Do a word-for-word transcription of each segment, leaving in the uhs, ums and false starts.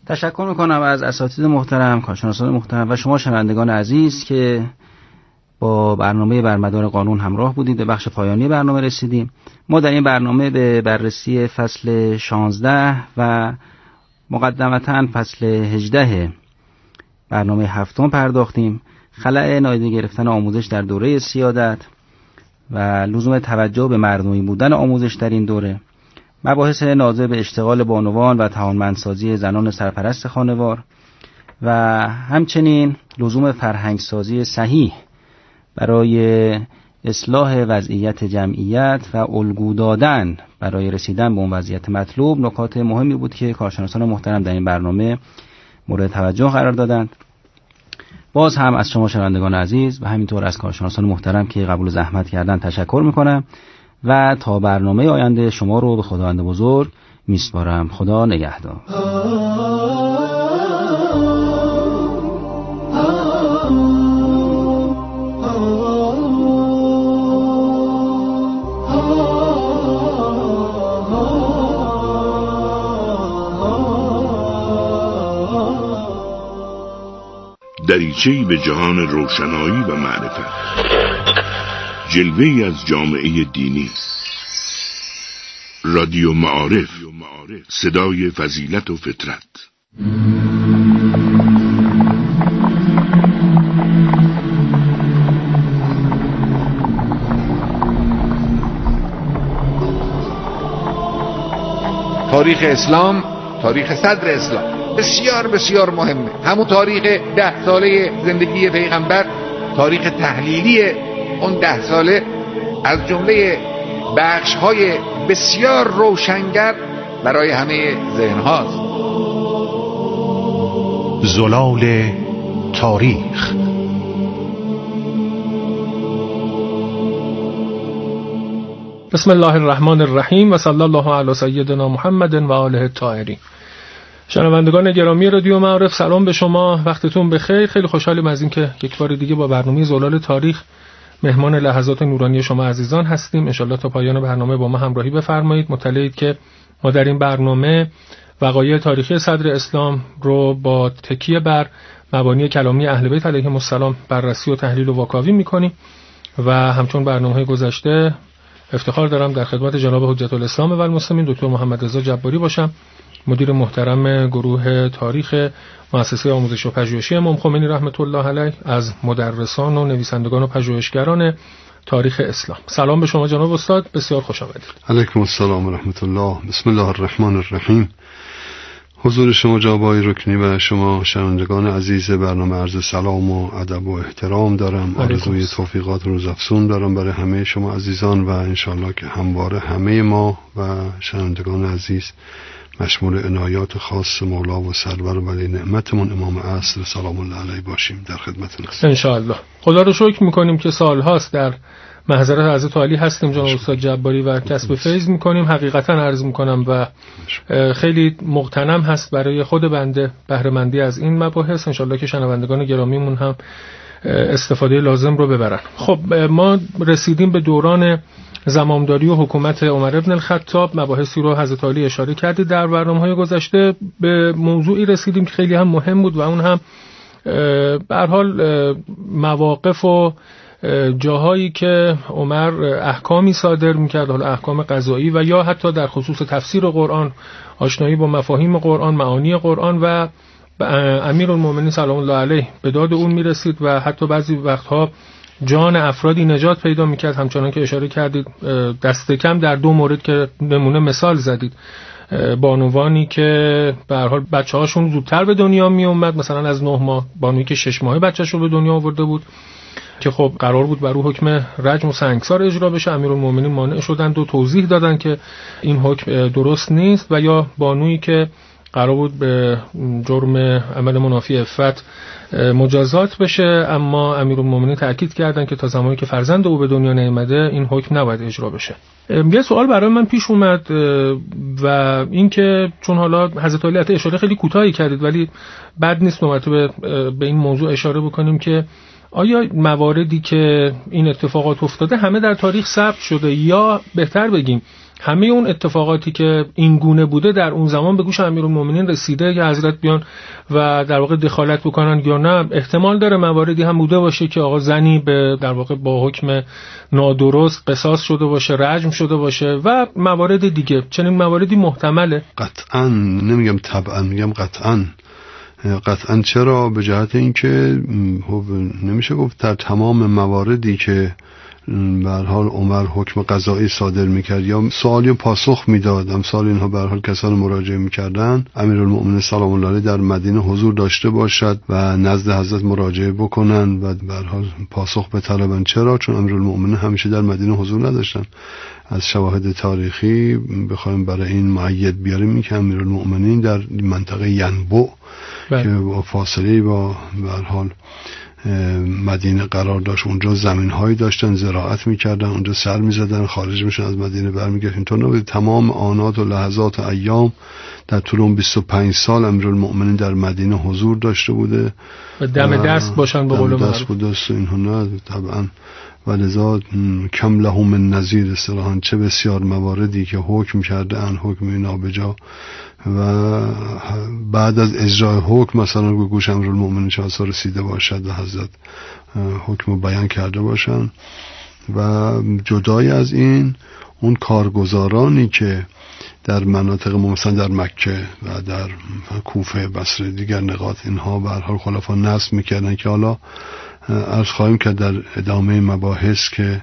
تشکر میکنم از اساتید محترم، کارشناسان محترم و شما شنوندگان عزیز که با برنامه برمدار قانون همراه بودید. به بخش پایانی برنامه رسیدیم. ما در این برنامه به بررسی فصل شانزده و مقدمتاً فصل هجده برنامه هفتم پرداختیم. خلأ نادیده گرفتن آموزش در دوره سیادت و لزوم توجه به مردمی بودن آموزش در این دوره، مباحث ناظر به اشتغال بانوان و توانمندسازی زنان سرپرست خانوار و همچنین لزوم فرهنگسازی صحیح برای اصلاح وضعیت جمعیت و الگو دادن برای رسیدن به اون وضعیت مطلوب نکات مهمی بود که کارشناسان محترم در این برنامه مورد توجه قرار دادند. باز هم از شما شنوندگان عزیز و همینطور از کارشناسان محترم که قبول زحمت کردن تشکر میکنم و تا برنامه آینده شما رو به خداوند بزرگ میسپارم. خدا نگهدار. دریچه‌ای به جهان روشنایی و معرفت، جلوه‌ای از جامعه دینی. رادیو معارف، صدای فضیلت و فطرت. تاریخ اسلام، تاریخ صدر اسلام بسیار بسیار مهمه. همون تاریخ ده ساله زندگی پیغمبر، تاریخ تحلیلی اون ده ساله از جمله بخش‌های بسیار روشنگر برای همه ذهن هاست. زلال تاریخ. بسم الله الرحمن الرحیم و صلی الله علی سیدنا محمد و آله الطاهرین. شنوندگان گرامی رادیو معارف، سلام به شما، وقتتون بخیر. خیلی خوشحالیم از اینکه یک بار دیگه با برنامه زلال تاریخ مهمان لحظات نورانی شما عزیزان هستیم. انشالله تا پایان برنامه با ما همراهی بفرمایید. مطلعید که ما در این برنامه وقایع تاریخی صدر اسلام رو با تکیه بر مبانی کلامی اهل بیت علیهم السلام بررسی و تحلیل و واکاوی میکنیم و همچون برنامه‌های گذشته افتخار دارم در خدمت جناب حجت الاسلام و المسلمین دکتر محمد رضا جباری باشم، مدیر محترم گروه تاریخ مؤسسه آموزش و پژوهشی امام خمینی رحمت الله علیه، از مدرسان و نویسندگان و پژوهشگران تاریخ اسلام. سلام به شما جناب استاد، بسیار خوش آمدید. علیکم السلام و رحمت الله. بسم الله الرحمن الرحیم. حضور شما جناب آقای رکنی و شما شنوندگان عزیز برنامه عرض سلام و ادب و احترام دارم. آرزوی توفیقات روزافزون دارم برای همه شما عزیزان و انشالله که همواره همه ما و شنوندگان عزیز مشمول عنایات خاص مولا و سرور ولی نعمتمون امام عصر سلام الله علیه باشیم. در خدمتتون هستیم انشاءالله. خدا رو شکر میکنیم که سالهاست در محضر حضرت عالی هستیم جناب استاد جباری و کسب فیض میکنیم. حقیقتا عرض میکنم و خیلی مغتنم هست برای خود بنده بهره مندی از این مباحث. انشاءالله که شنوندگان گرامیمون هم استفاده لازم رو ببرن. خب ما رسیدیم به دوران زمامداری و حکومت عمر ابن الخطاب. مباحثی رو حضرت علی اشاره کردید در برنامه‌های گذشته. به موضوعی رسیدیم که خیلی هم مهم بود و اون هم به هر حال مواقف و جاهایی که عمر احکامی صادر می‌کرد، حالا احکام قضایی و یا حتی در خصوص تفسیر قرآن، آشنایی با مفاهیم قرآن، معانی قرآن و امیرالمومنین سلام الله علیه به داد اون میرسید و حتی بعضی وقتها جان افرادی نجات پیدا میکرد. همچنان که اشاره کردید دست کم در دو مورد که نمونه مثال زدید، بانوانی که به هر حال بچه‌هاشون زودتر به دنیا می اومد، مثلا از نه ماه، بانویی که شش ماهه بچه‌ش رو به دنیا آورده بود که خب قرار بود بر او حکم رجم و سنگسار اجرا بشه، امیرالمومنین مانع شدند و توضیح دادن که این حکم درست نیست. و یا بانویی که قرار بود به جرم عمل منافی عفت مجازات بشه، اما امیرالمومنین تأکید کردن که تا زمانی که فرزند او به دنیا نیامده این حکم نباید اجرا بشه. یه سوال برای من پیش اومد و این که چون حالا حضرت علی اشاره خیلی کوتاهی کردید ولی بد نیست مرتبه به این موضوع اشاره بکنیم که آیا مواردی که این اتفاقات افتاده همه در تاریخ ثبت شده، یا بهتر بگیم همه اون اتفاقاتی که این گونه بوده در اون زمان به گوش امیرالمومنین رسیده که حضرت بیان و در واقع دخالت بکنن، یا نه احتمال داره مواردی هم بوده باشه که آقا زنی به در واقع با حکم نادرست قصاص شده باشه، رجم شده باشه و موارد دیگه؟ چنین مواردی محتمله؟ قطعا نمیگم طبعا، میگم قطعا. قطعا چرا؟ به جهت اینکه نمیشه گفت در تمام مواردی که به هر حال عمر حکم قضایی صادر میکرد یا سوالی پاسخ میداد، امثال اینها به هر حال کسان مراجعه میکردن، امیرالمومنین سلام الله علیه در مدینه حضور داشته باشد و نزد حضرت مراجعه بکنن و به هر حال پاسخ بطلبن. چرا؟ چون امیرالمومنین همیشه در مدینه حضور نداشتن. از شواهد تاریخی بخوایم برای این مؤید بیاریم که امیرالمومنین در منطقه ینبع که با فاصله با به هر حال مدینه قرار داشت، اونجا زمین‌هایی داشتن، زراعت می‌کردن، اونجا سر می‌زدن، خارج میشن از مدینه برمیگردن. اینطور نبود. تمام آنات و لحظات و ایام در طول اون بیست و پنج سال امیرالمومنین در مدینه حضور داشته بوده و دم دست باشن به قول معروف. دست بود دست اینها نه طبعا. ولذا کم له من نظیر اصطلاحاً، چه بسیار مواردی که حکم کرده ان حکم نابجا و بعد از اجرای حکم مثلا به گوش امیرالمومنین شاسا رسیده باشد و حضرت حکم بیان کرده باشن. و جدای از این اون کارگزارانی که در مناطق مثلا در مکه و در کوفه، بصره، دیگر نقاط اینها به هر حال خلفا نصب میکردن که حالا عرض خواهیم که در ادامه مباحث که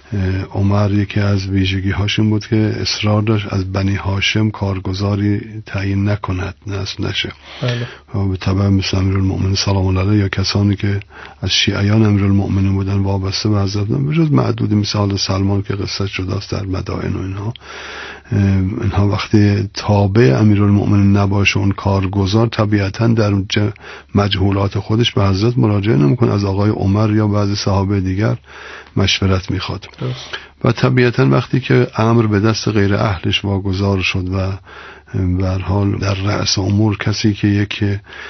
عمر یکی از ویژگی هاشون بود که اصرار داشت از بنی هاشم کارگزاری تعیین نکند، نصب نشه. بله. و به تبع مثل امیرالمومنین سلام الله علیه یا کسانی که از شیعیان امیرالمومنین بودن وابسته به حضرت، به جز معدودی مثل سلمان که قصه شداست در مدائن و اینها، اینها وقتی تابع امیرالمومنین نباشه اون کارگزار طبیعتا در مجهولات خودش به حضرت مراجعه نمیکنه، از آقای عمر یا بعضی صحابه دیگر مشورت میخواد. و طبیعتا وقتی که امر به دست غیر اهلش واگذار شد و به هر حال در رأس امور کسی که یک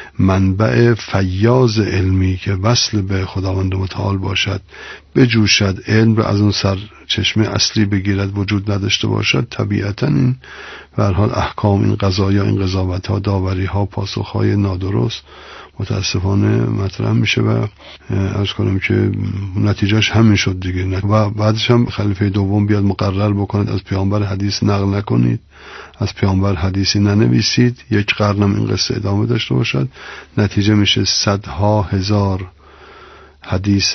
منبع فیاض علمی که وصل به خداوند متعال باشد بجوشد، علم رو از اون سر چشمه اصلی بگیرد، وجود نداشته باشد، طبیعتا این به هر حال احکام، این قضایا، این قضاوت‌ها، داوری‌ها، پاسخ‌های نادرست متاسفانه مطرح میشه و عرض کنم که نتیجهش همین شد دیگه. و بعدش هم خلیفه دوم بیاد مقرر بکنید از پیامبر حدیث نقل نکنید، از پیامبر حدیثی ننویسید، یک قرنم این قصه ادامه داشته باشد. نتیجه میشه صدها هزار حدیث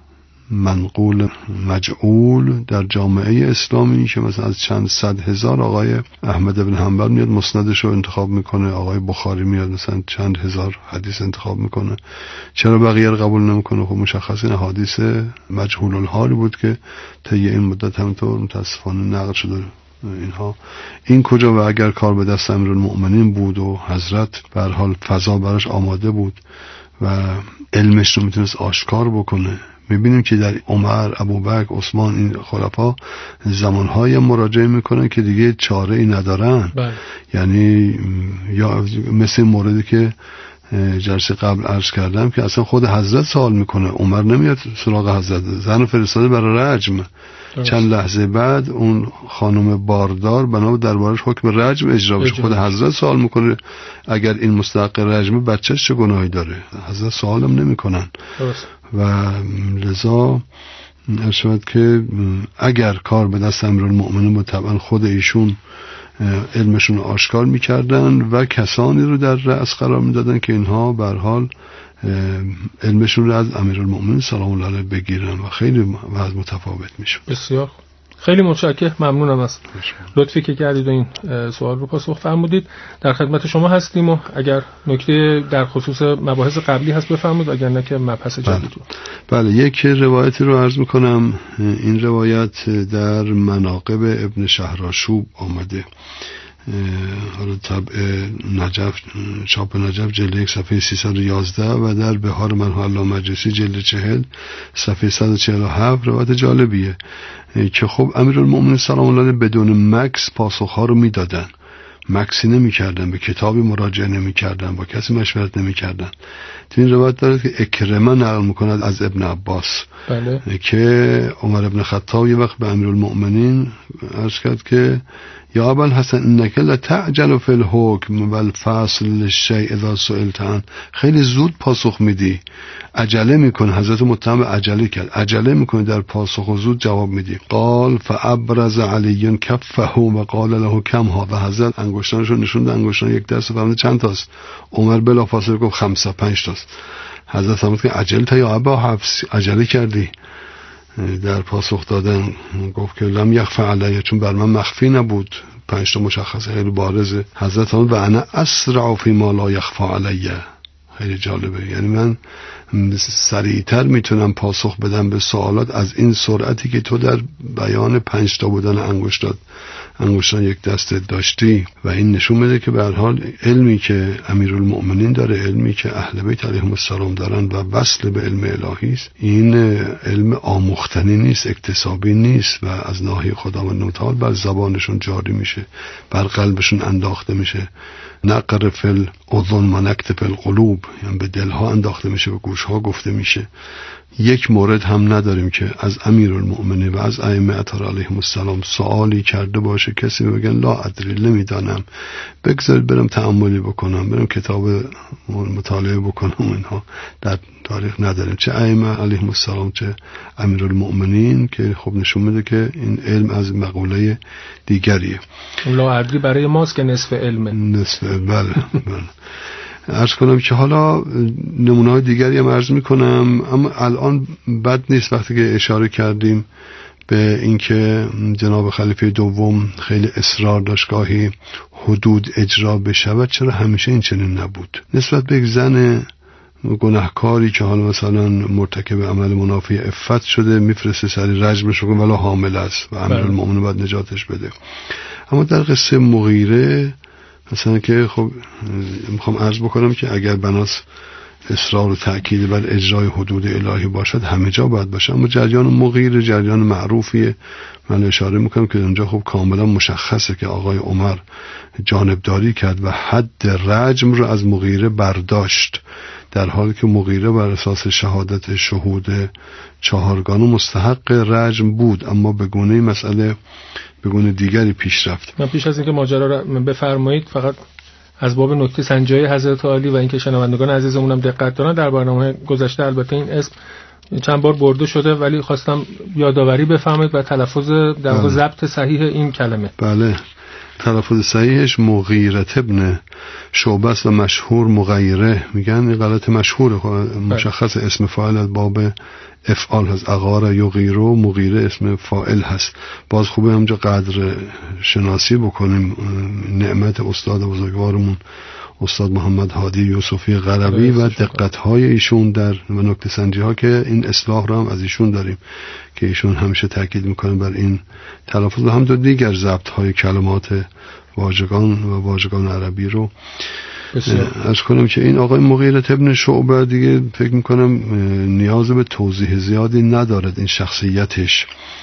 منقول مجعول در جامعه اسلامی که مثلا از چند صد هزار آقای احمد بن حنبل میاد مسندش رو انتخاب میکنه، آقای بخاری میاد مثلا چند هزار حدیث انتخاب میکنه، چرا بقیه رو قبول نمیکنه؟ خب مشخص این حدیث مجهول الحال بود که طی این مدت همینطور متاسفانه نقل شده. اینها این کجا؟ و اگر کار به دست امیرالمومنین بود و حضرت به هر حال فضا براش آماده بود و علمش رو میتونست آشکار بکنه، میبینیم که در عمر، ابوبکر، عثمان، این خلفا زمانهای مراجعه میکنن که دیگه چاره ای ندارن. بله. یعنی یا مثل موردی که جلسه قبل عرض کردم که اصلا خود حضرت سوال میکنه، عمر نمیاد سراغ حضرت، زن فرستاده برای رجم. چند لحظه بعد اون خانم باردار بنا به دربارش حکم رجم اجرا بشه، خود حضرت سوال میکنه اگر این مستحق رجم بچه‌ش چه گناهی داره؟ حضرت سوالم نمیکنن. و لذا ارشد که اگر کار به دست امیرالمومنین بود طبعا خود ایشون علمشون رو آشکار میکردن و کسانی رو در رأس قرار میدادن که اینها به هر حال علمشون رو از امیرالمومنین سلام الله علیه بگیرن و خیلی وضع متفاوت میشه. بسیار خیلی متشکرم، ممنونم از لطفی که کردید و این سوال رو پاسخ فرمودید. در خدمت شما هستیم و اگر نکته در خصوص مباحث قبلی هست بفرمایید، اگر نه که مبحث جدید رو. بله، یک روایتی رو عرض میکنم. این روایت در مناقب ابن شهرآشوب آمده، حالا طبع نجف، چاپ نجف جلد یک صفحه سیصد و یازده و در بهار منحل مجلسی جلد چهل صفحه صد و چهل و هفت. روایت جالبیه که خب امیرالمومنین سلام الله علیه بدون مکس پاسخها رو میدادن. مکسی نمی کردن، به کتابی مراجعه نمی کردن، با کسی مشورت نمی کردن. تو این روایت داره که اکرمه نقل میکند از ابن عباس بله. که عمر ابن خطاب یه وقت به امیرالمؤمنین عرض کرد که یا ابا الحسن انک لتعجل فی الحکم والفصل للشیء اذا سئلت عنه، خیلی زود پاسخ میدی، عجله میکن. حضرت متهم عجله کرد، عجله میکنی در پاسخ و زود جواب میدی. قال فابرز علی کفه و قال له کم ها، و حضرت انگشتانشو نشوند، انگشتان یک دست فرمود چند تاست؟ عمر بلافاصله گفت خمسه، پنج تاست. حضرت فرمود که عجل تا یا ابا حفص، عجله کردی در پاسخ دادن؟ گفت که لم یخفى علی، چون بر من مخفی نبود، پنج تا مشخصه، خیلی بارزه. حضرت فرمود و انا اسرع فی ما لا یخفى علی. خیلی جالبه، یعنی من سریعتر میتونم پاسخ بدم به سوالات از این سرعتی که تو در بیان پنج تا بودن انگشتات انگشتان یک دست داشتی. و این نشون میده که به هر حال علمی که امیرالمؤمنین داره، علمی که اهل بیت علیهم السلام دارن و وصل به علم الهی است، این علم آموختنی نیست، اکتسابی نیست و از ناحیه خداوند متعال بر زبانشون جاری میشه، بر قلبشون انداخته میشه. نقر فل اذن منکت فل قلوب، یعنی به دلها انداخته میشه، به گوشها گفته میشه. یک مورد هم نداریم که از امیرالمؤمنین و از ائمه اطهار علیهم السلام سوالی کرده باشه کسی بگن لا ادری، نمیدانم، بگذارید برم تأملی بکنم، برم کتاب مطالعه بکنم. اینها در تاریخ نداریم، چه ائمه علیهم السلام چه امیرالمؤمنین، که خب نشون میده که این علم از مقوله دیگریه. لا ادری برای ماست که نصف علمه. نصف، بله بله. عرض کنم که حالا نمونه های دیگری هم عرض میکنم، اما الان بد نیست وقتی که اشاره کردیم به اینکه جناب خلیفه دوم خیلی اصرار داشت گاهی حدود اجرا بشود. چرا همیشه این چنین نبود؟ نسبت به یک زن گناهکاری که حالا مثلا مرتکب عمل منافی عفت شده، میفرسته سری رجمش کنه ولی حامل است و امیرالمؤمنین باید نجاتش بده. اما در قصه مغیره مثلا که خب میخوام عرض بکنم که اگر بناس اصرار و تأکید بر اجرای حدود الهی باشد همه جا باید باشه، اما جریان مغیره جریان معروفیه. من اشاره میکنم که اونجا خب کاملا مشخصه که آقای عمر جانبداری کرد و حد رجم رو از مغیره برداشت، در حالی که مغیره بر اساس شهادت شهود چهارگانه مستحق رجم بود، اما به گونه مسئله به گونه دیگری پیش رفت. من پیش از اینکه ماجرا رو بفرمایید فقط از باب نکته سنجی حضرت عالی و اینکه شنوندگان عزیزمون هم دقت دارن، در برنامه گذشته البته این اسم چند بار برده شده ولی خواستم یادآوری بفرمایید و تلفظ در واقع ضبط صحیح این کلمه. بله، تلفظ صحیحش مغیره ابن شعبه است و مشهور مغیره میگن. این غلط مشهوره، مشخص اسم فاعل از باب افعال هست، اغار یغیرو، مغیره اسم فاعل هست. باز خوبه همجا قدر شناسی بکنیم نعمت استاد بزرگوارمون استاد محمد هادی یوسفی غربی و دقت‌های ایشون در و نکته سنجی ها که این اصلاح رو هم از ایشون داریم که ایشون همیشه تاکید میکنه بر این تلفظ و هم دو دیگر ضبط‌های کلمات واژگان و واژگان عربی رو از کنم که این آقای مغیره ابن شعبه دیگه فکر میکنم نیاز به توضیح زیادی ندارد این شخصیتش،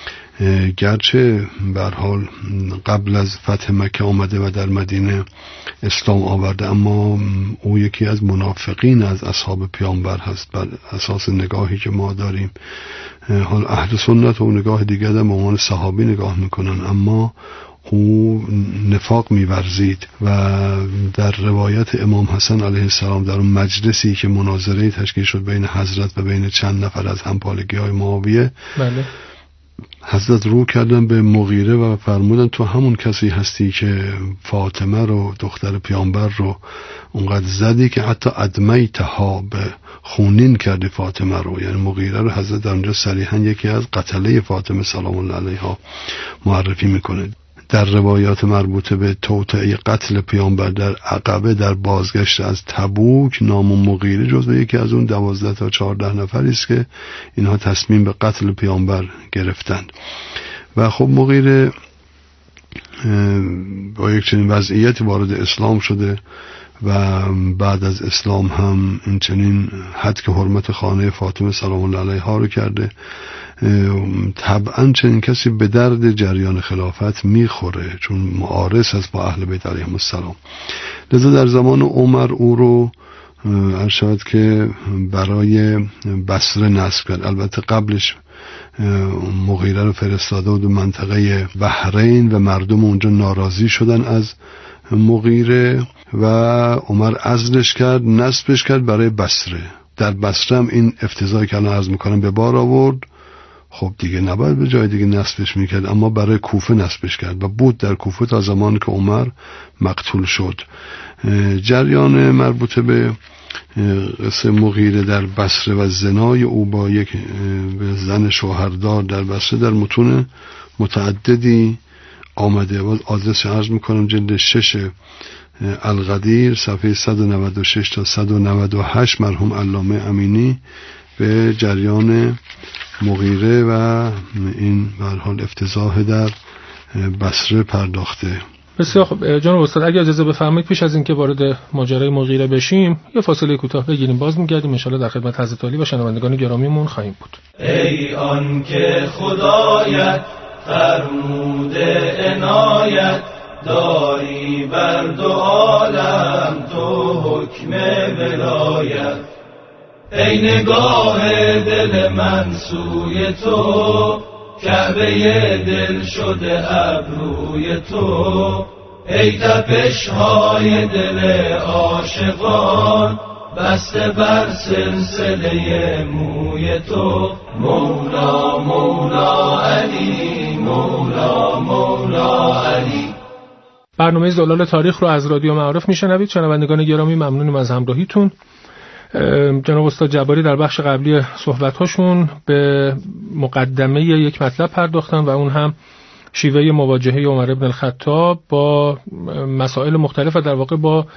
گرچه به هر حال قبل از فتح مکه آمده و در مدینه اسلام آورده، اما او یکی از منافقین از اصحاب پیامبر هست بر اساس نگاهی که ما داریم. حال اهل سنت و نگاه دیگر در عنوان صحابی نگاه میکنن، اما او نفاق می‌ورزید و در روایت امام حسن علیه السلام در اون مجلسی که مناظره تشکیل شد بین حضرت و بین چند نفر از همپالگی‌های معاویه، بله، حضرت رو کردن به مغیره و فرمودن تو همون کسی هستی که فاطمه رو دختر پیامبر رو اونقدر زدی که حتی ادمیتها، به خونین کردی فاطمه رو. یعنی مغیره رو حضرت در اونجا صریحا یکی از قتله فاطمه سلام الله علیها معرفی میکنه. در روایات مربوطه به توطئه قتل پیامبر در عقبه در بازگشت از تبوک، نام مغیره جزو یکی از اون دوازده تا چهارده نفری است که اینها تصمیم به قتل پیامبر گرفتند. و خب مغیره با یک چنین وضعیتی وارد اسلام شده و بعد از اسلام هم این چنین حد که حرمت خانه فاطمه سلام الله علیها رو کرده. طبعا چنین کسی به درد جریان خلافت میخوره، چون معارض است با اهل بیت علیهم السلام. لذا در زمان عمر او رو عرض شد که برای بصره نصب کرد. البته قبلش مغیره رو فرستاده بود منطقه بحرین و مردم اونجا ناراضی شدن از مغیره و عمر عزلش کرد، نصبش کرد برای بصره. در بصره هم این افتضاحی که الان عرض میکنم به بار آورد. خب دیگه نباید به جای دیگه نصبش میکرد، اما برای کوفه نصبش کرد و بود در کوفه تا زمانی که عمر مقتول شد. جریان مربوط به قصه مغیره در بصره و زنای او با یک زن شوهردار در بصره در متون متعددی آمده. و آدرس عرض میکنم جلد شش القدیر صفحه صد و نود و شش تا صد و نود و هشت مرحوم علامه امینی به جریان مغیره و این به هر حال افتضاح در بصره پرداخته. بسیار خب جناب استاد، اگه اجازه بفرمایید پیش از اینکه وارد ماجرای مغیره بشیم یه فاصله کوتاه بگیریم، باز میگردیم ان شاءالله در خدمت حضرت علی و شنوندگان گرامیمون خواهیم بود. ای آن که خدایت فرموده عنایت داری بر دو عالم تو حکم ولایت، ای نگاه دل من سوی تو کعبه دل شده ابروی تو، ای تپش های دل عاشقان بسته بر سلسله موی تو، مولا مولا علی مولا مولا علی. برنامه زلال تاریخ رو از رادیو معارف میشنوید. شنوندگان گرامی ممنونیم از همراهیتون. جناب استاد جباری در بخش قبلی صحبت‌هاشون به مقدمه یک مطلب پرداختن و اون هم شیوه مواجهه عمر بن الخطاب با مسائل مختلف و در واقع با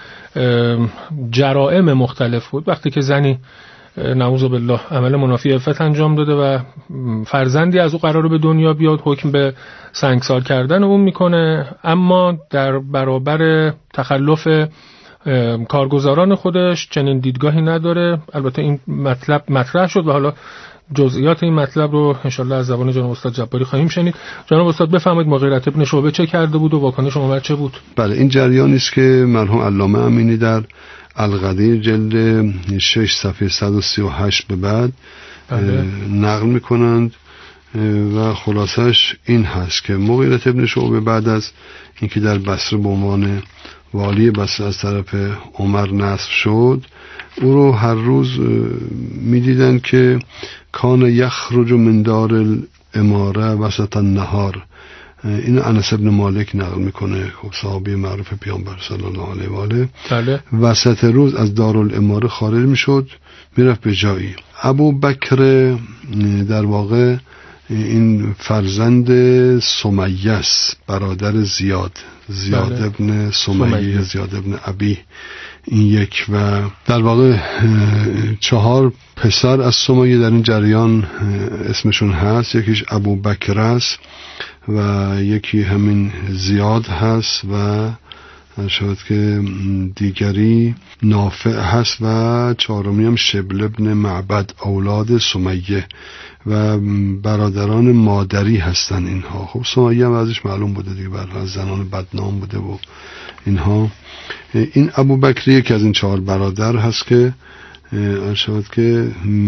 جرائم مختلف بود. وقتی که زنی نعوذ بالله عمل منافی عفت انجام داده و فرزندی از او قراره به دنیا بیاد، حکم به سنگسار کردن اون میکنه، اما در برابر تخلف کارگزاران خودش چنین دیدگاهی نداره. البته این مطلب مطرح شد و حالا جزئیات این مطلب رو انشالله از زبان جناب استاد جباری خواهیم شنید. جناب استاد بفرمایید مغیرة ابن شعبه چه کرده بود و واکنش عمر چه بود؟ بله، این جریانی است که مرحوم علامه امینی در القدیر جلد شش صفحه صد و سی و هشت به بعد بله. نقل میکنند و خلاصش این هست که مغیرة ابن شعبه بعد از اینکه در بصره به عنوان والی بصره از طرف عمر نصب شد، او رو هر روز میدیدن که کان یخرج من دار الاماره وسط النهار. این انس ابن مالک نقل میکنه، خب صحابی معروف پیامبر صلی الله علیه و آله. بله. وسط روز از دارالاماره خارج میشد میرفت به جایی. ابو بکر در واقع این فرزند سمیه است، برادر زیاد زیاد بله. ابن سمیه زیاد ابن ابی این یک، و در واقع چهار پسر از سمیه در این جریان اسمشون هست. یکیش ابو بکر است و یکی همین زیاد هست و شاید که دیگری نافع هست و چهارمی هم شبل ابن معبد اولاد سمیه و برادران مادری هستن اینها. خب سمیه هم ازش معلوم بوده دیگه، برای زنان بدنام بوده و اینها. این ابو بکر یکی از این چهار برادر هست که ارشاد که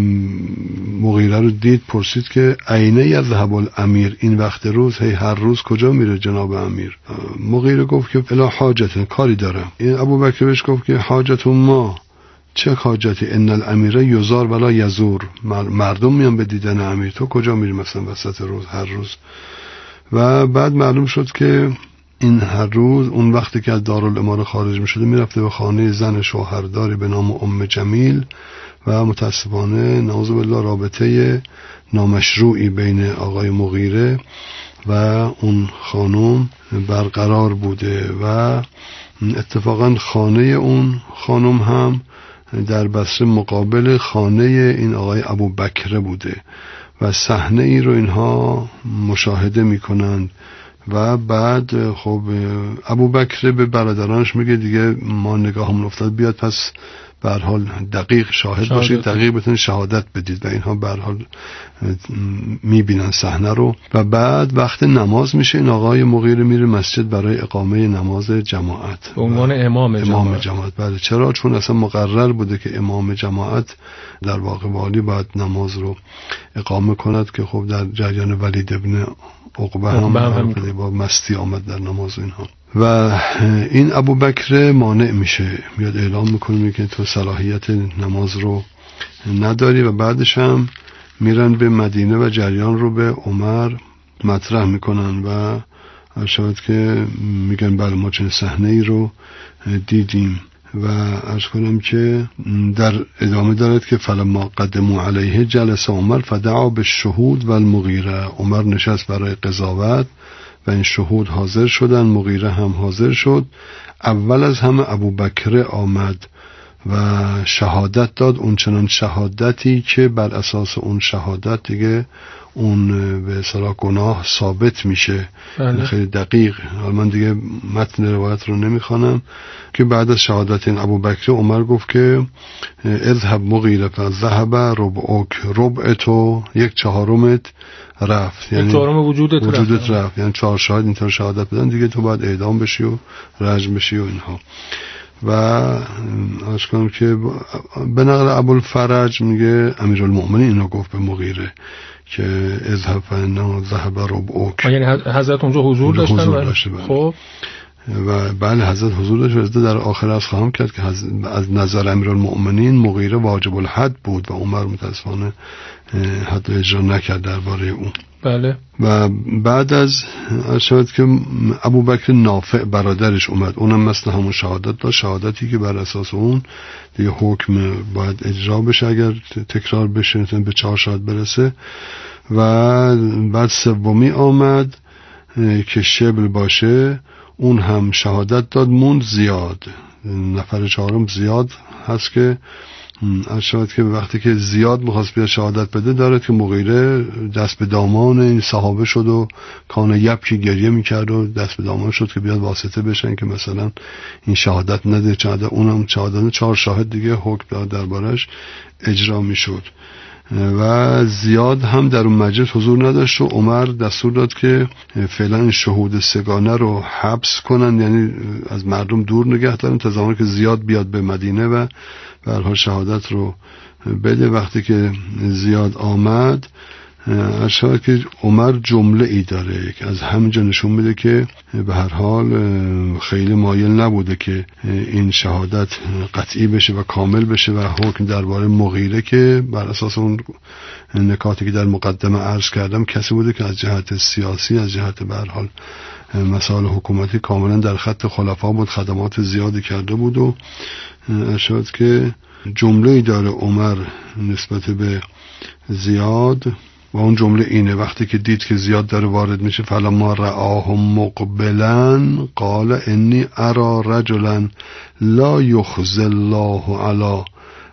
مغیره رو دید، پرسید که اینه یذهب الامیر، این وقت روز هی هر روز کجا میره جناب امیر؟ مغیره گفت که الا حاجت، کاری دارم. این ابو بکر بهش گفت که حاجت ما، چه حاجتی؟ ان الامیر یزار ولا یزور، مردم میان به دیدن امیر، تو کجا میری مثلا وسط روز هر روز؟ و بعد معلوم شد که این هر روز اون وقتی که از دارالاماره خارج می شده می رفته به خانه زن شوهرداری به نام ام جمیل و متاسفانه نعوذ بالله رابطه نامشروعی بین آقای مغیره و اون خانم برقرار بوده و اتفاقا خانه اون خانم هم در بصره مقابل خانه این آقای ابو بکر بوده و صحنه ای رو اینها مشاهده می کنند. و بعد خب ابو بکر به برادرانش میگه دیگه ما نگاهمون افتاد، بیاد پس به هر حال دقیق شاهد باشید، دقیق بتونید شهادت بدید و اینها به هر حال میبینن صحنه رو. و بعد وقت نماز میشه، این آقای مغیره میره مسجد برای اقامه نماز جماعت به عنوان امام جماعت. امام جماعت بله. چرا؟ چون اصلا مقرر بوده که امام جماعت در واقع والی باید نماز رو اقامه کند که خب در جریان ولید ابن عقبه هم, هم با مستی آمد در نماز اینها. و این ابوبکر مانع میشه، میاد اعلام میکنه که تو صلاحیت نماز رو نداری و بعدش هم میرن به مدینه و جریان رو به عمر مطرح میکنن و شاید که میگن بله ما چنین صحنه ای رو دیدیم. و عرض کنم که در ادامه دارد که فلما قدموا علیه جلس عمر فدعا بالشهود و المغیره. عمر نشست برای قضاوت و این شهود حاضر شدن، مغیره هم حاضر شد. اول از همه ابوبکر آمد و شهادت داد، اون چنان شهادتی که بر اساس اون شهادت دیگه اون به اصطلاح گناه ثابت میشه. بله. خیلی دقیق، من دیگه متن روایت رو نمیخوانم که بعد از شهادت این ابوبکر عمر گفت که اذهب مغیره فذهب ربعک، ربع تو یک چهارمت رفت، یعنی چهارم وجودت, وجودت رفت. رفت یعنی چهار شاهد اینطور شهادت بدن دیگه تو باید اعدام بشی و رجم بشی و اینها. و عرض کنم که به نقل ابوالفرج میگه امیرالمؤمنین اینو گفت به مغیره که اذهب فانه ذهب ربعک، یعنی حضرت اونجا حضور داشتن. حضور داشته بله. خب و بله حضرت حضور داشت. در آخر از خواهم کرد که از نظر امیرالمؤمنین مغیره واجب الحد بود و عمر متاسفانه حد اجرا نکرد درباره اون. بله. و بعد از شاید که ابوبکر نافع برادرش اومد، اونم مثل همون شهادت داشت، شهادتی که بر اساس اون دیگه حکم باید اجرا بشه اگر تکرار بشه به چهار شاهد برسه. و بعد سومی آمد که شبل باشه، اون هم شهادت داد، موند زیاد. نفر چهارم زیاد هست که شاید که وقتی که زیاد میخواست بیاد شهادت بده دارد که مغیره دست به دامان این صحابه شد و کان یبکی گریه میکرد و دست به دامان شد که بیاد واسطه بشن که مثلا این شهادت نده، چند اونم شهادت چهار شاهد دیگه حکم دربارش اجرا میشد. و زیاد هم در اون مجلس حضور نداشت و عمر دستور داد که فعلا این شهود سگانه رو حبس کنن، یعنی از مردم دور نگه دارن تا زمانی که زیاد بیاد به مدینه و به هر حال شهادت رو بده. وقتی که زیاد آمد اشاره که عمر جمله ای داره که از همینجا نشون میده که به هر حال خیلی مایل نبوده که این شهادت قطعی بشه و کامل بشه و حکم درباره مغیره که بر اساس اون نکاتی که در مقدمه عرض کردم کسی بوده که از جهت سیاسی، از جهت به هر حال مسائل حکومتی کاملا در خط خلفا بود، خدمات زیادی کرده بود. و اشاره که جمله ای داره عمر نسبت به زیاد و اون جمله اینه: وقتی که دید که زیاد داره وارد میشه فلما رآه مقبلا قال انی ارى رجلا لا یخزی الله علی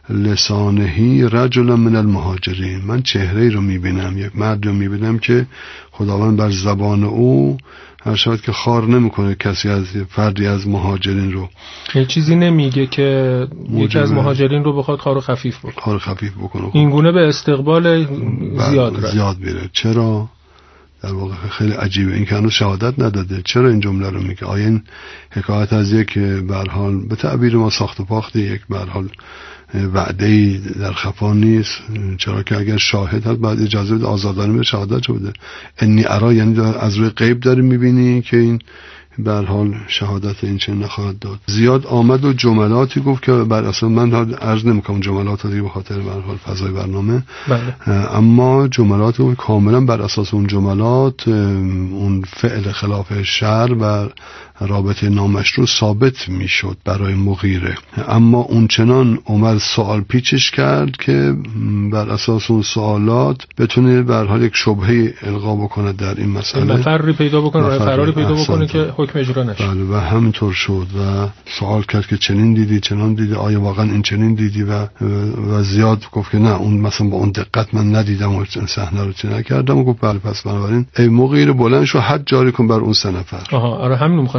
لسانه رجلا من المهاجرین. من چهره رو میبینم، یک مرد رو میبینم که خداوند بر زبان او هرشاد که خار نمیکنه کسی از فردی از مهاجرین رو. یه چیزی نمیگه که یکی از مهاجرین رو بخواد خار خفیف بکنه. خار خفیف بکنه. این گونه به استقبال زیاد رفت. زیاد میره. چرا؟ در واقع خیلی عجیبه این که هنوز شهادت نداده. چرا این جمله رو میگه؟ آیا این حکایت از یک به هر حال به تعبیر ما ساخت و پاخت یک به هر حال وعده‌ای در خفا نیست؟ چرا که اگر شاهد هست بعد اجازه بده آزادانه به شهادت بده. انی ارا یعنی از روی غیب داری میبینی که این به هر حال شهادت این چه نخواهد داد. زیاد آمد و جملاتی گفت که بر اصلا من عرض نمیکنم جملات دیگه به خاطر به هر حال فضای برنامه. بله. اما جملات رو کاملا بر اساس اون جملات اون فعل خلاف شرع و رابطه نامشروع ثابت میشد برای مغیره. اما اون چنان عمر سوال پیچش کرد که بر اساس اون سوالات بتونه به هر حال یک شبهه القا بکنه در این مسئله، مفری پیدا بکنه، راه فراری پیدا بکنه که حکم اجرا نشه. بله و همینطور شد و سوال کرد که چنین دیدی چنان دیدی، آیا واقعا این چنین دیدی؟ و و زیاد گفت که نه اون مثلا با اون دقت من ندیدم و صحنه رو چه نکردم. و گفت بله پس بنابراین ای مغیره بلند شو حد جاری کن بر اون سه نفر. آها آره همین می‌خواستم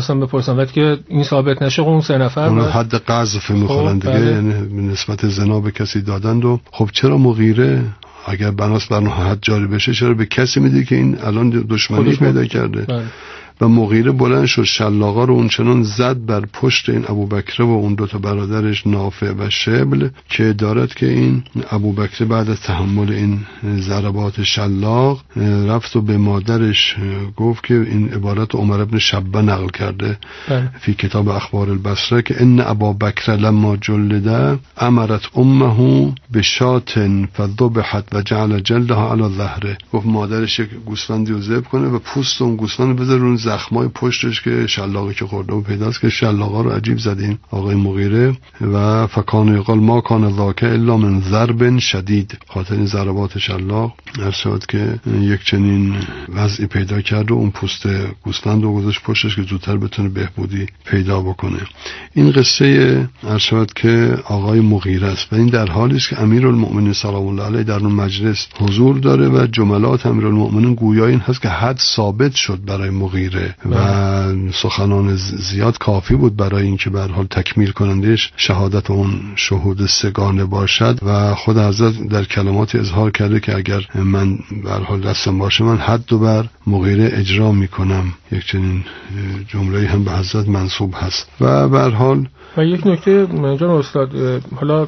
میخواستم بپرسم وقتی که این ثابت نشه اون سه نفر اون حد قذف میخورن دیگه، یعنی نسبت زنا به کسی دادند. و خب چرا مغیره اگر بناس بر حد جاری بشه چرا به کسی میده که این الان دشمنی پیدا کرده؟ بله. و مغیره بلند شد شلاقا رو اونچنان زد بر پشت این ابوبکر و اون دوتا برادرش نافع و شبل که دارد که این ابوبکر بعد از تحمل این ضربات شلاق رفت و به مادرش گفت که این عبارت عمر ابن شبه نقل کرده فی کتاب اخبار البصره که ان ابابکر لما جلده امرت امه بشات فذبحت و جعل جلدها علی ظهره. گفت مادرش یک گوسفندی رو ذبح کنه و پوست اون گوسفند بذاره اون زخمای پشتش که شلاقی که خورده و پیداست که شلاقا رو عجیب زدین آقای مغیره. و فکان یقال ما کان ذاک الا من ضرب شدید، خاطر این ضربات شلاق ارشاد که یک چنین وضعی پیدا کرد و اون پوست گوسفند رو گذاشت پشتش که زودتر بتونه بهبودی پیدا بکنه. این قصه ارشاد که آقای مغیره است و این در حالی است که امیرالمؤمنین سلام الله علیه در اون مجلس حضور داره و جملات امیرالمؤمنین گویا این هست که حد ثابت شد برای مغیره و سخنان زیاد کافی بود برای اینکه به هر حال تکمیل کنندش شهادت اون شهود سگانه باشد. و خود حضرت در کلماتی اظهار کرده که اگر من به هر حال دستم باشه من حد و بر مغیره اجرا میکنم. یک چنین جمله‌ای هم به حضرت منسوب هست. و به هر حال و یک نکته جان استاد، حالا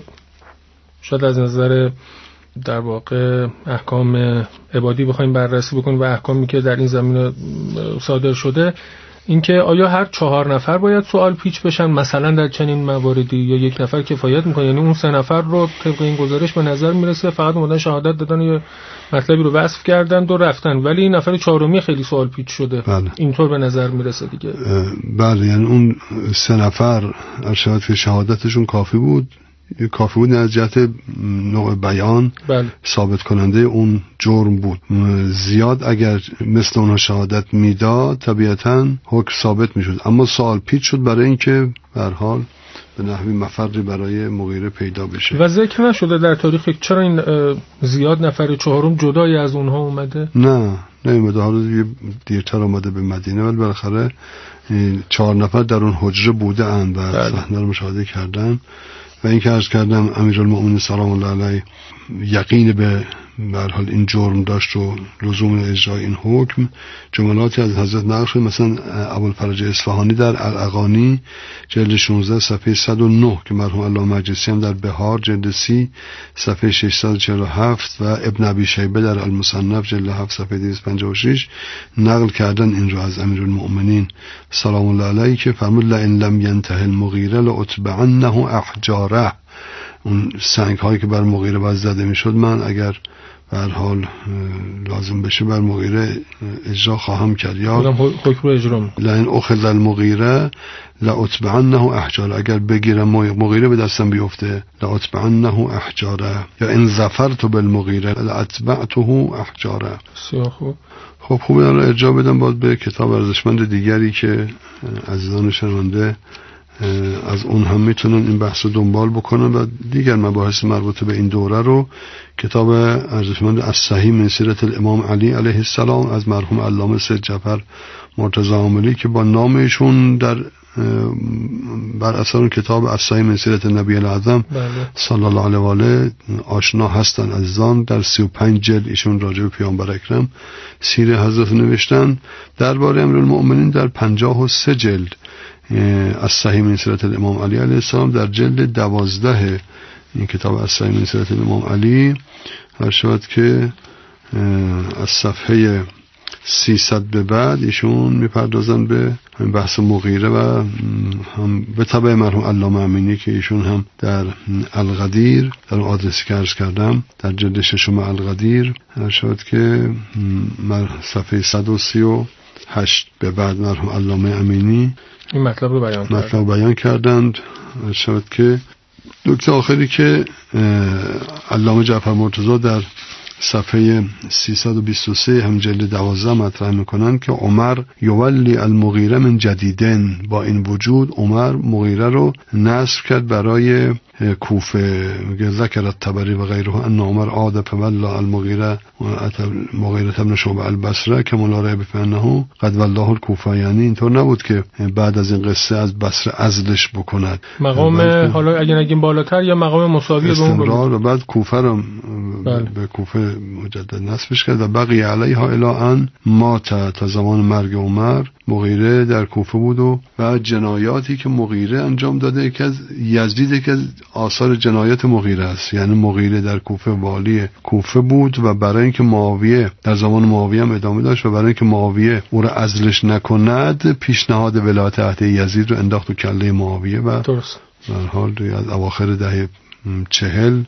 شاید از نظر در واقع احکام عبادی بخوایم بررسی بکنیم و احکامی که در این زمینه صادر شده، اینکه آیا هر چهار نفر باید سوال پیچ بشن مثلا در چنین مواردی یا یک نفر کفایت میکنه؟ یعنی اون سه نفر رو طبق این گزارش به نظر میرسه فقط اومدن شهادت دادن یا مطلبی رو وصف کردن و رفتن، ولی این نفر چهارمی خیلی سوال پیچ شده. بله. اینطور به نظر میرسه دیگه. بله، یعنی اون سه نفر ارشاد که شهادتشون کافی بود کافی بود از جهت نوع بیان بله. ثابت کننده اون جرم بود. زیاد اگر مثل اونها شهادت میداد طبیعتاً حکم ثابت میشد، اما سوال پیچ شد برای اینکه به هر حال به نحوی مفری برای مغیره پیدا بشه. و ذکر نشده در تاریخ چرا این زیاد نفر چهارم جدای از اونها اومده؟ نه نمیده، حالا دیگه دیرتر اومده به مدینه، ولی بالاخره چهار نفر در اون حجره بوده اند و صحنه رو مشاهده کردن. و این که عرض کردم امیرالمؤمنین سلام الله علیه یقین به به هر حال این جرم داشت و لزوم اجرای این حکم. جملاتی از حضرت نقل شد، مثلا ابوالفرج اصفهانی در الاغانی جلد شانزده صفحه صد و نه که مرحوم علامه مجلسی هم در بهار جلد سی صفحه ششصد و چهل و هفت و ابن ابی شیبه در المصنف جلد هفت صفحه دویست و پنجاه و شش نقل کردن این رو از امیرالمؤمنین سلام الله علیه که فرمود لئن لم ینته المغیره لاتبعنه احجاره. اون سنگ هایی که بر مغیره باز زده میشد من اگر به هر حال لازم بشه بر مغیره اجرا خواهم کرد. یا حکم اجرا لئن اخذ المغیره لاتبعنه احجاره، اگر بگیرم مغیره به دستم بیفته لاتبعنه احجاره. یا ان ظفرت بالمغیره لاتبعته احجاره. خوب خب خوبه الان ارجاع بدم باید به کتاب ارزشمند دیگری که عزیزان شنونده از اون هم میتونن این بحث رو دنبال بکنن و دیگر مباحث مربوط به این دوره رو کتاب ارزشمند الصحیح من سیرت الامام علی علیه السلام از مرحوم علامه سید جعفر مرتضی عاملی که با نامشون در بر اثر کتاب الصحیح من سیرت نبی الاعظم صلی الله علیه و آله آشنا هستن عزیزان. در سی و پنج جلد ایشون راجع به پیامبر اکرم سیر حضرت نوشتن. درباره امیرالمؤمنین در پنجاه و سه جلد از صحیح من سیرت الامام علی علیه السلام در جلد دوازده این کتاب از صحیح من سیرت الامام علی هر شود که از صفحه سیصد به بعد ایشون میپردازن به بحث مغیره و هم به تبع مرحوم علامه امینی که ایشون هم در القدیر در آدرسی که عرض کردم در جلد ششم القدیر هر شود که صفحه صد و سی و هشت به بعد مرحوم علامه امینی این مطلب رو بیان مطلب رو بیان کردند. شاید که نکته آخری که علامه جعفر مرتضی در صفحه سیصد و بیست و سه هم جلد دوازده مطرح میکنن که عمر یولی المغیره من جدیدن، با این وجود عمر مغیره رو نصب کرد برای کوفه. میگه ذکر الطبری و غیره ان عمر عاد فولا المغیره و مغیره ابن شعبه البصره که مولا ریب فانه قد والله الکوفه، یعنی اینطور نبود که بعد از این قصه از بصره عزلش بکند. مقام حالا اگه نگیم بالاتر یا مقام مساوی به اون رو بعد کوفه رو به کوفه مجدد نصبش کرد و بقی علیها الی ان مات، تا زمان مرگ عمر مغیره در کوفه بود و بعد جنایاتی که مغیره انجام داده، یکی از یزید که از آثار جنایات مغیره است. یعنی مغیره در کوفه والی کوفه بود و برای اینکه معاویه در زمان معاویه هم ادامه داشت و برای اینکه معاویه او را عزلش نکند پیشنهاد ولایت عهد یزید رو انداخت تو کله معاویه و درست در حال از اواخر دهه چهل